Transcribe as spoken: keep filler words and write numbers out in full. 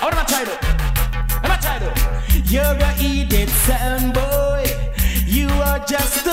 What am I trying to do? What am I trying to do? You're a idiot, son boy. You are just